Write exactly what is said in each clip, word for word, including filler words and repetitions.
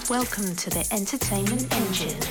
Welcome to the Entertainment Engine.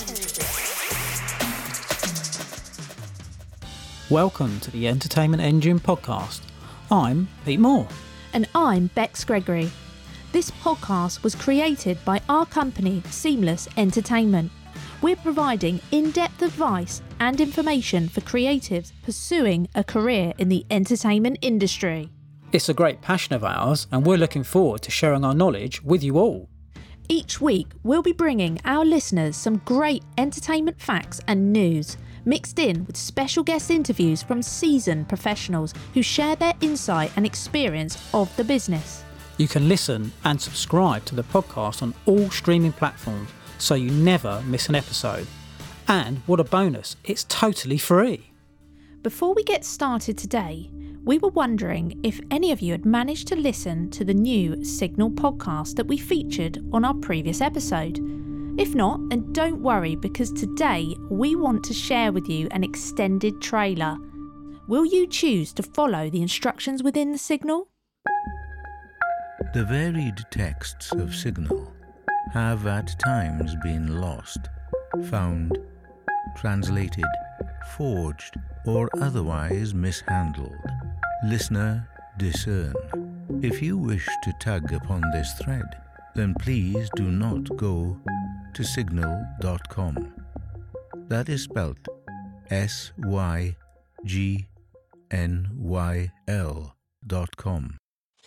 Welcome to the Entertainment Engine podcast. I'm Pete Moore. And I'm Bex Gregory. This podcast was created by our company, Seamless Entertainment. We're providing in-depth advice and information for creatives pursuing a career in the entertainment industry. It's a great passion of ours, and we're looking forward to sharing our knowledge with you all. Each week, we'll be bringing our listeners some great entertainment facts and news, mixed in with special guest interviews from seasoned professionals who share their insight and experience of the business. You can listen and subscribe to the podcast on all streaming platforms so you never miss an episode. And what a bonus, it's totally free. Before we get started today, we were wondering if any of you had managed to listen to the new Signal podcast that we featured on our previous episode. If not, then don't worry, because today we want to share with you an extended trailer. Will you choose to follow the instructions within the Signal? The varied texts of Signal have at times been lost, found, translated, forged, or otherwise mishandled. Listener, discern. If you wish to tug upon this thread, then please do not go to signal dot com. That is spelt S Y G N Y L dot com.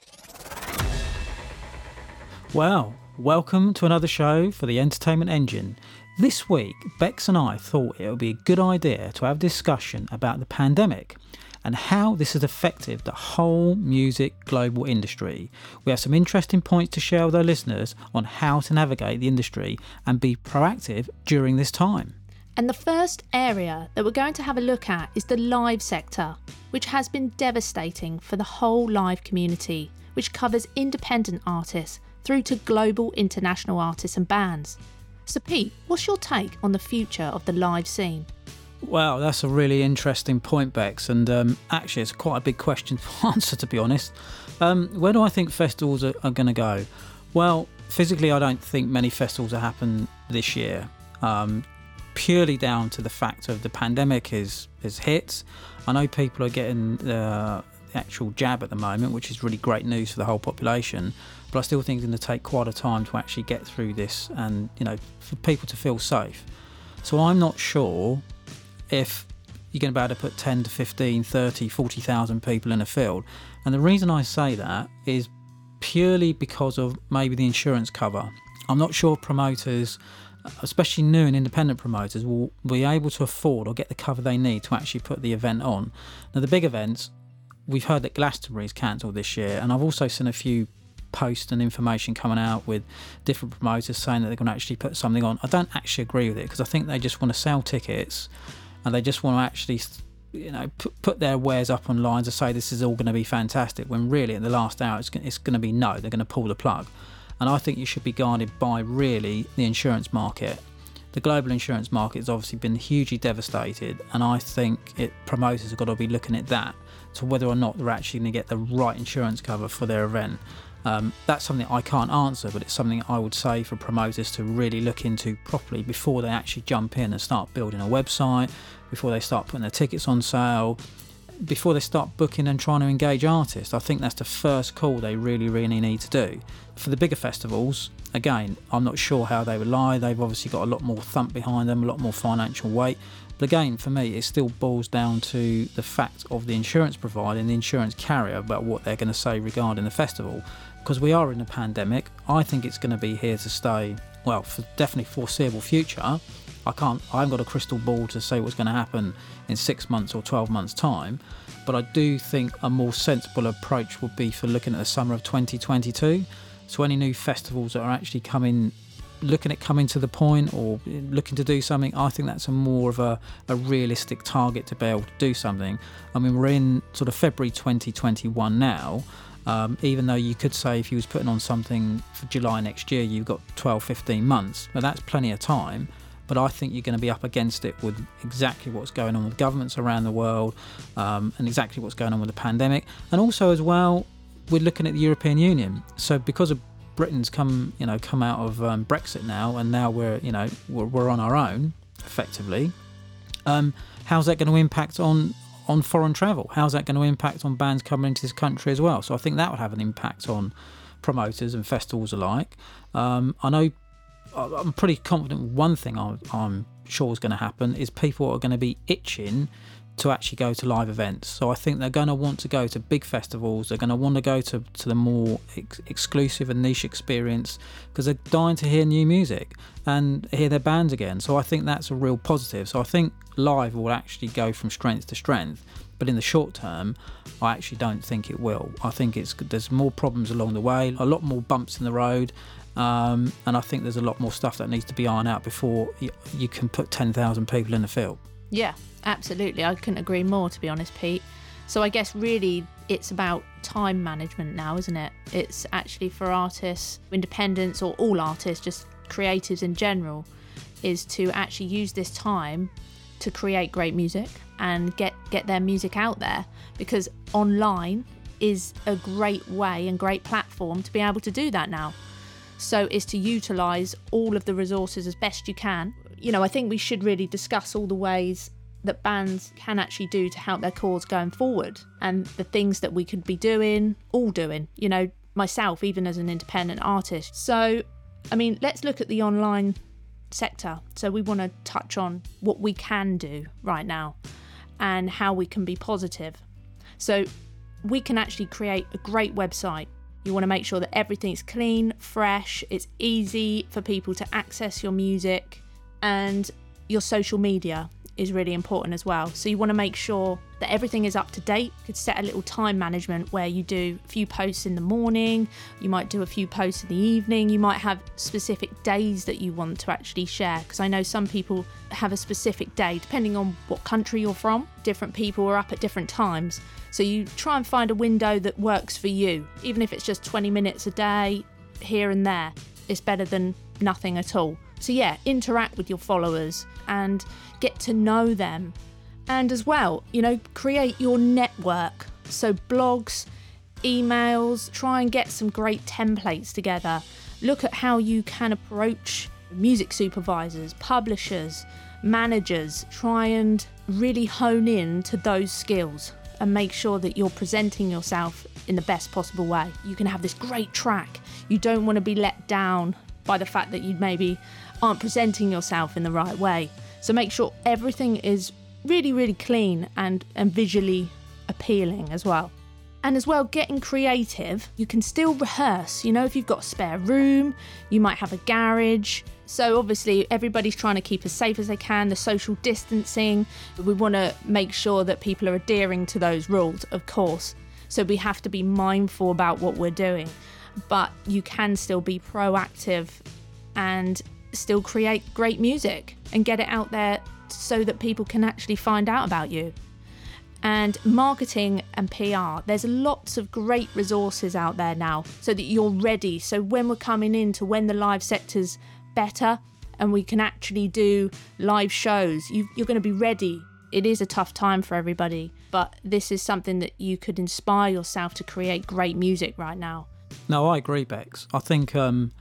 Well, welcome to another show for the Entertainment Engine. This week, Bex and I thought it would be a good idea to have a discussion about the pandemic and how this has affected the whole music global industry. We have some interesting points to share with our listeners on how to navigate the industry and be proactive during this time. And the first area that we're going to have a look at is the live sector, which has been devastating for the whole live community, which covers independent artists through to global international artists and bands. So Pete, what's your take on the future of the live scene? Wow, that's a really interesting point, Bex, and um, actually it's quite a big question to answer, to be honest. Um, where do I think festivals are, are going to go? Well, physically I don't think many festivals will happen this year, um, purely down to the fact of the pandemic is, is hit. I know people are getting the actual jab at the moment, which is really great news for the whole population, but I still think it's going to take quite a time to actually get through this and, you know, for people to feel safe. So I'm not sure if you're going to be able to put ten to fifteen, thirty, forty thousand people in a field. And the reason I say that is purely because of maybe the insurance cover. I'm not sure promoters, especially new and independent promoters, will be able to afford or get the cover they need to actually put the event on. Now, the big events, we've heard that Glastonbury is cancelled this year, and I've also seen a few posts and information coming out with different promoters saying that they're going to actually put something on. I don't actually agree with it, because I think they just want to sell tickets and they just want to actually, you know, put, put their wares up online to say this is all going to be fantastic, when really at the last hour it's, it's going to be no, they're going to pull the plug. And I think you should be guided by really the insurance market. The global insurance market has obviously been hugely devastated, and I think it promoters have got to be looking at that to whether or not they're actually going to get the right insurance cover for their event. Um, that's something I can't answer, but it's something I would say for promoters to really look into properly before they actually jump in and start building a website, before they start putting their tickets on sale, before they start booking and trying to engage artists. I think that's the first call they really, really need to do. For the bigger festivals, again, I'm not sure how they rely. They've obviously got a lot more thump behind them, a lot more financial weight. But again, for me, it still boils down to the fact of the insurance provider and the insurance carrier about what they're going to say regarding the festival. Because we are in a pandemic, I think it's going to be here to stay, well, for definitely foreseeable future. I can't, I haven't got a crystal ball to say what's going to happen in six months or twelve months' time, but I do think a more sensible approach would be for looking at the summer of twenty twenty-two. So any new festivals that are actually coming, looking at coming to the point or looking to do something, I think that's a more of a, a realistic target to be able to do something. I mean, we're in sort of February twenty twenty-one now. Um, even though you could say if you was putting on something for July next year, you've got twelve, fifteen months. But that's plenty of time. But I think you're going to be up against it with exactly what's going on with governments around the world, um, and exactly what's going on with the pandemic. And also as well, we're looking at the European Union. So because of Britain's come, you know, come out of um, Brexit now, and now we're, you know, we're, we're on our own, effectively. Um, how's that going to impact on on foreign travel? How's that going to impact on bands coming into this country as well? So I think that would have an impact on promoters and festivals alike. Um, I know I'm pretty confident one thing I'm, I'm sure is going to happen is people are going to be itching to actually go to live events. So I think they're going to want to go to big festivals. They're going to want to go to, to the more ex- exclusive and niche experience because they're dying to hear new music and hear their bands again. So I think that's a real positive. So I think live will actually go from strength to strength. But in the short term, I actually don't think it will. I think it's there's more problems along the way, a lot more bumps in the road. Um, and I think there's a lot more stuff that needs to be ironed out before you, you can put ten thousand people in the field. Yeah, absolutely. I couldn't agree more, to be honest, Pete. So I guess really it's about time management now, isn't it? It's actually for artists, independents, or all artists, just creatives in general, is to actually use this time to create great music and get, get their music out there, because online is a great way and great platform to be able to do that now. So is to utilise all of the resources as best you can. You know, I think we should really discuss all the ways that bands can actually do to help their cause going forward, and the things that we could be doing, all doing, you know, myself, even as an independent artist. So, I mean, let's look at the online sector. So we want to touch on what we can do right now and how we can be positive. So we can actually create a great website. You want to make sure that everything's clean, fresh, it's easy for people to access your music, and your social media is really important as well. So you want to make sure that everything is up to date. You could set a little time management where you do a few posts in the morning, you might do a few posts in the evening, you might have specific days that you want to actually share, because I know some people have a specific day depending on what country you're from. Different people are up at different times, so you try and find a window that works for you. Even if it's just twenty minutes a day here and there, it's better than nothing at all. So yeah, interact with your followers and get to know them. And as well, you know, create your network. So blogs, emails, try and get some great templates together. Look at how you can approach music supervisors, publishers, managers. Try and really hone in to those skills and make sure that you're presenting yourself in the best possible way. You can have this great track. You don't want to be let down by the fact that you maybe aren't presenting yourself in the right way. So make sure everything is really, really clean and, and visually appealing as well. And as well, getting creative, you can still rehearse. You know, if you've got a spare room, you might have a garage. So obviously everybody's trying to keep as safe as they can, the social distancing. We want to make sure that people are adhering to those rules, of course. So we have to be mindful about what we're doing. But you can still be proactive and still create great music and get it out there so that people can actually find out about you. And marketing and P R, there's lots of great resources out there now so that you're ready. So when we're coming into when the live sector's better and we can actually do live shows, you, you're going to be ready. It is a tough time for everybody, but this is something that you could inspire yourself to create great music right now. No, I agree, Bex. I think um,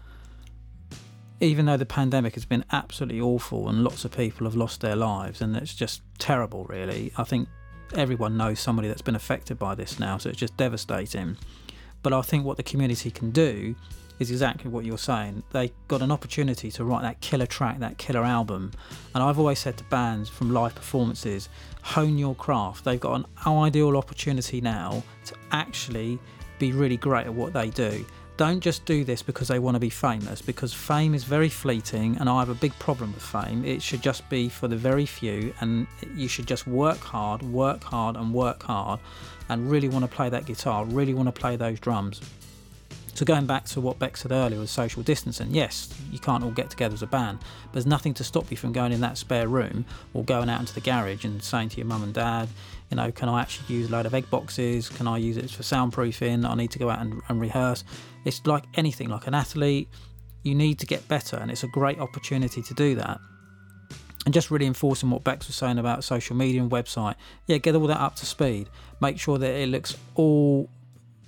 even though the pandemic has been absolutely awful and lots of people have lost their lives and it's just terrible, really, I think everyone knows somebody that's been affected by this now, so it's just devastating. But I think what the community can do is exactly what you're saying. They got an opportunity to write that killer track, that killer album. And I've always said to bands from live performances, hone your craft. They've got an ideal opportunity now to actually be really great at what they do. Don't just do this because they want to be famous, because fame is very fleeting and I have a big problem with fame. It should just be for the very few, and you should just work hard, work hard and work hard and really want to play that guitar, really want to play those drums. So going back to what Beck said earlier with social distancing, yes, you can't all get together as a band, but there's nothing to stop you from going in that spare room or going out into the garage and saying to your mum and dad, you know, can I actually use a load of egg boxes? Can I use it for soundproofing? I need to go out and, and rehearse. It's like anything, like an athlete, you need to get better, and it's a great opportunity to do that. And just really enforcing what Bex was saying about social media and website, yeah, get all that up to speed. Make sure that it looks all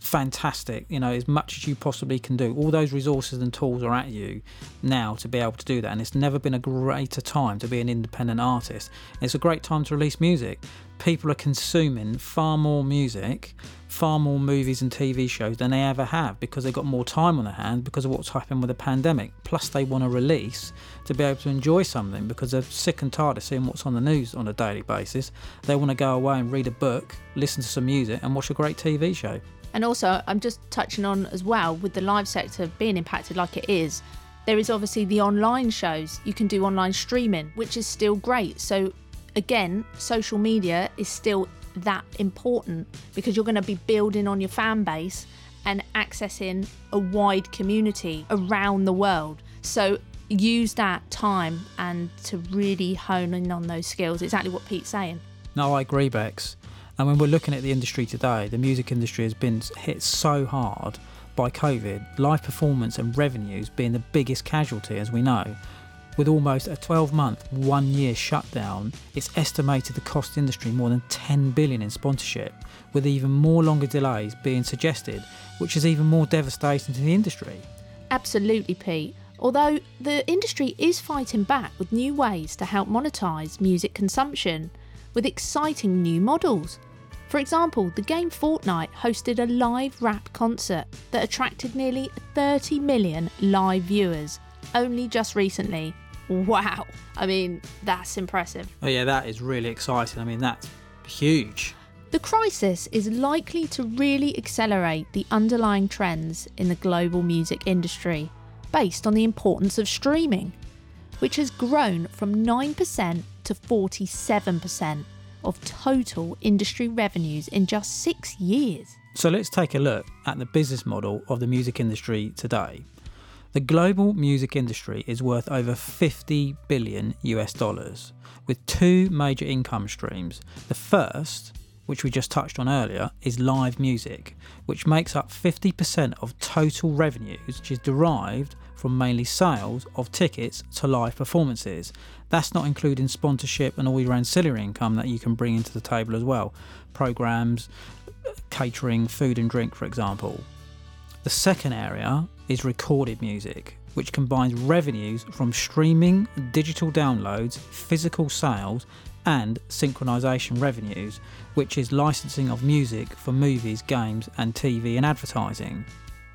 fantastic. You know, as much as you possibly can do. All those resources and tools are at you now to be able to do that, and it's never been a greater time to be an independent artist. It's a great time to release music. People are consuming far more music, far more movies and T V shows than they ever have, because they've got more time on their hands because of what's happened with the pandemic. Plus they want to release to be able to enjoy something, because they're sick and tired of seeing what's on the news on a daily basis. They want to go away and read a book, listen to some music and watch a great T V show. And also, I'm just touching on as well, with the live sector being impacted like it is, there is obviously the online shows. You can do online streaming, which is still great. So again, social media is still that important, because you're going to be building on your fan base and accessing a wide community around the world. So use that time and to really hone in on those skills. Exactly what Pete's saying. No, I agree, Bex. And when we're looking at the industry today, the music industry has been hit so hard by COVID, live performance and revenues being the biggest casualty, as we know. With almost a twelve month, one year shutdown, it's estimated to cost the industry more than ten billion dollars in sponsorship, with even more longer delays being suggested, which is even more devastating to the industry. Absolutely, Pete. Although the industry is fighting back with new ways to help monetise music consumption, with exciting new models. For example, the game Fortnite hosted a live rap concert that attracted nearly thirty million live viewers only just recently. Wow. I mean, that's impressive. Oh yeah, that is really exciting. I mean, that's huge. The crisis is likely to really accelerate the underlying trends in the global music industry, based on the importance of streaming, which has grown from nine percent to forty-seven percent of total industry revenues in just six years. So let's take a look at the business model of the music industry today. The global music industry is worth over fifty billion US dollars, with two major income streams. The first, which we just touched on earlier, is live music, which makes up fifty percent of total revenues, which is derived from mainly sales of tickets to live performances. That's not including sponsorship and all your ancillary income that you can bring into the table as well. Programs, catering, food and drink, for example. The second area is recorded music, which combines revenues from streaming, digital downloads, physical sales, and synchronization revenues, which is licensing of music for movies, games, and T V and advertising.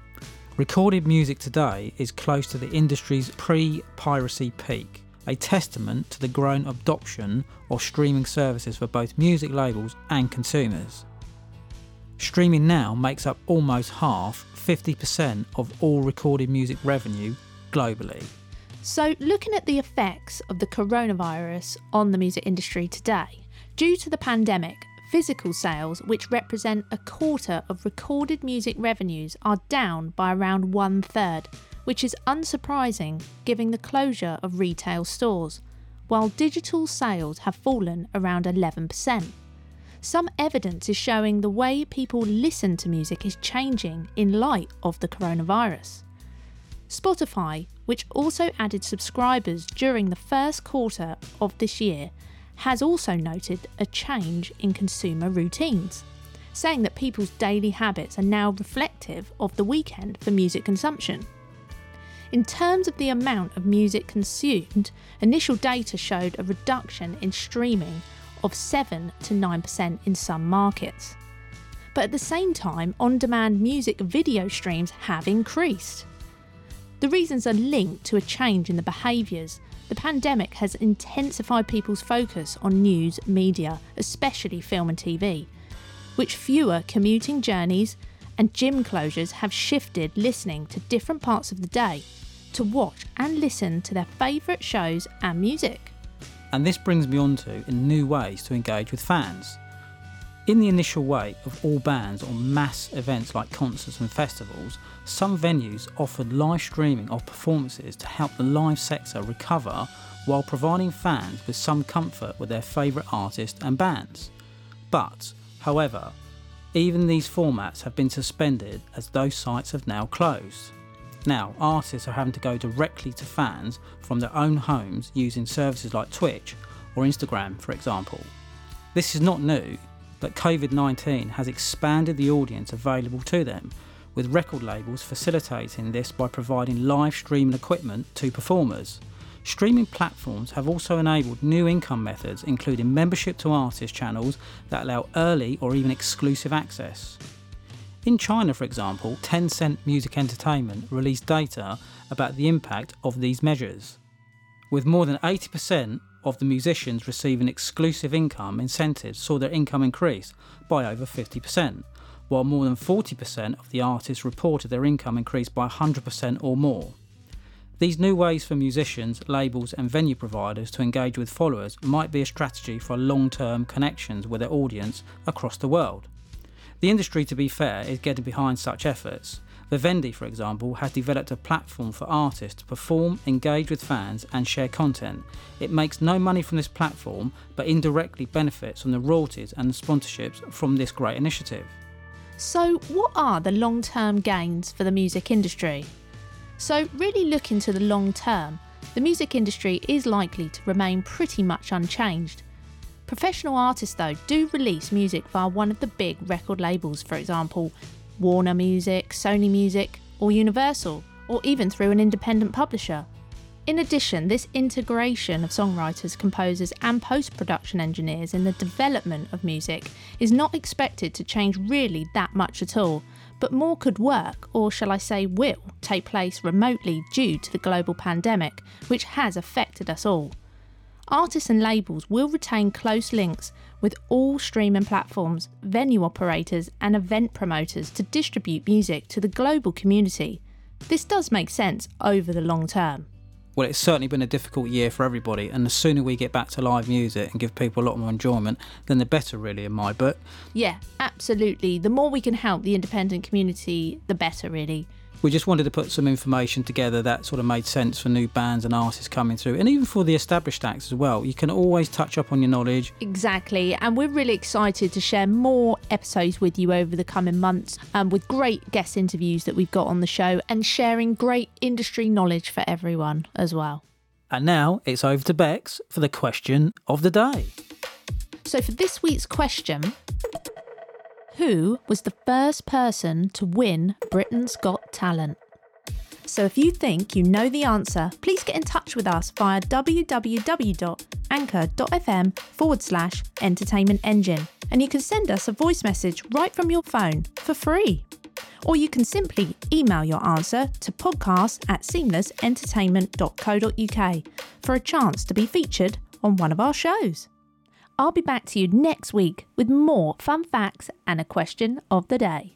Recorded music today is close to the industry's pre-piracy peak, a testament to the growing adoption of streaming services for both music labels and consumers. Streaming now makes up almost half, fifty percent of all recorded music revenue globally. So, looking at the effects of the coronavirus on the music industry today, due to the pandemic, physical sales, which represent a quarter of recorded music revenues, are down by around one third, which is unsurprising given the closure of retail stores, while digital sales have fallen around eleven percent. Some evidence is showing the way people listen to music is changing in light of the coronavirus. Spotify, which also added subscribers during the first quarter of this year, has also noted a change in consumer routines, saying that people's daily habits are now reflective of the weekend for music consumption. In terms of the amount of music consumed, initial data showed a reduction in streaming of seven to nine percent in some markets. But at the same time, on-demand music video streams have increased. The reasons are linked to a change in the behaviours. The pandemic has intensified people's focus on news media, especially film and T V, which fewer commuting journeys and gym closures have shifted listening to different parts of the day to watch and listen to their favourite shows and music. And this brings me on to new ways to engage with fans. In the initial wave of all bands or mass events like concerts and festivals, some venues offered live streaming of performances to help the live sector recover while providing fans with some comfort with their favourite artists and bands. But, however, even these formats have been suspended as those sites have now closed. Now, artists are having to go directly to fans from their own homes using services like Twitch or Instagram, for example. This is not new. but covid nineteen has expanded the audience available to them, with record labels facilitating this by providing live streaming equipment to performers. Streaming platforms have also enabled new income methods, including membership to artist channels that allow early or even exclusive access. In China, for example, Tencent Music Entertainment released data about the impact of these measures, with more than eighty percent of the musicians receiving exclusive income incentives saw their income increase by over fifty percent, while more than forty percent of the artists reported their income increased by one hundred percent or more. These new ways for musicians, labels and venue providers to engage with followers might be a strategy for long-term connections with their audience across the world. The industry, to be fair, is getting behind such efforts. Vivendi, for example, has developed a platform for artists to perform, engage with fans and share content. It makes no money from this platform, but indirectly benefits from the royalties and sponsorships from this great initiative. So what are the long-term gains for the music industry? So really looking to the long term, the music industry is likely to remain pretty much unchanged. Professional artists though do release music via one of the big record labels, for example Warner Music, Sony Music or Universal, or even through an independent publisher. In addition, this integration of songwriters, composers and post-production engineers in the development of music is not expected to change really that much at all, but more could work, or shall I say will, take place remotely due to the global pandemic, which has affected us all. Artists and labels will retain close links with all streaming platforms, venue operators and event promoters to distribute music to the global community. This does make sense over the long term. Well, it's certainly been a difficult year for everybody, and the sooner we get back to live music and give people a lot more enjoyment, then the better, really, in my book. Yeah, absolutely. The more we can help the independent community, the better, really. We just wanted to put some information together that sort of made sense for new bands and artists coming through, and even for the established acts as well. You can always touch up on your knowledge. Exactly, and we're really excited to share more episodes with you over the coming months, um, with great guest interviews that we've got on the show, and sharing great industry knowledge for everyone as well. And now it's over to Bex for the question of the day. So for this week's question, who was the first person to win Britain's Got Talent? So if you think you know the answer, please get in touch with us via www.anchor.fm forward slash entertainment engine. And you can send us a voice message right from your phone for free. Or you can simply email your answer to podcast at seamless entertainment dot co dot uk for a chance to be featured on one of our shows. I'll be back to you next week with more fun facts and a question of the day.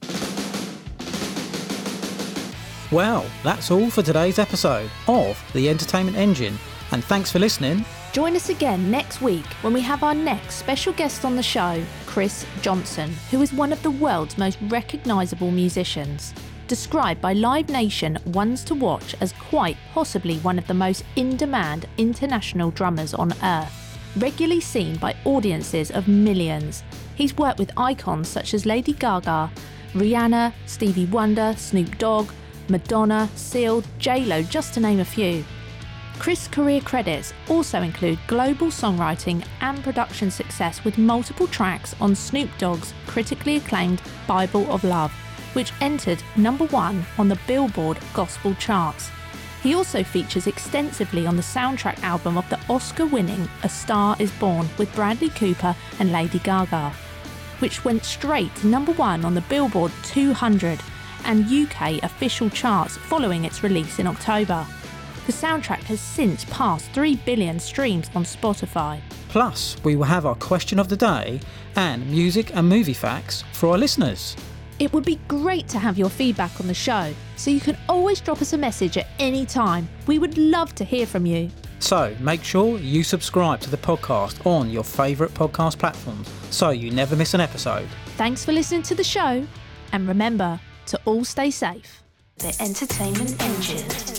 Well, that's all for today's episode of The Entertainment Engine, and thanks for listening. Join us again next week when we have our next special guest on the show, Chris Johnson, who is one of the world's most recognisable musicians. Described by Live Nation Ones to Watch as quite possibly one of the most in-demand international drummers on earth. Regularly seen by audiences of millions. He's worked with icons such as Lady Gaga, Rihanna, Stevie Wonder, Snoop Dogg, Madonna, Seal, J Lo, just to name a few. Chris' career credits also include global songwriting and production success with multiple tracks on Snoop Dogg's critically acclaimed Bible of Love, which entered number one on the Billboard Gospel charts. He also features extensively on the soundtrack album of the Oscar-winning A Star Is Born with Bradley Cooper and Lady Gaga, which went straight to number one on the Billboard two hundred and U K official charts following its release in October. The soundtrack has since passed three billion streams on Spotify. Plus, we will have our question of the day and music and movie facts for our listeners. It would be great to have your feedback on the show, so you can always drop us a message at any time. We would love to hear from you. So make sure you subscribe to the podcast on your favourite podcast platforms so you never miss an episode. Thanks for listening to the show, and remember to all stay safe. The Entertainment Engine.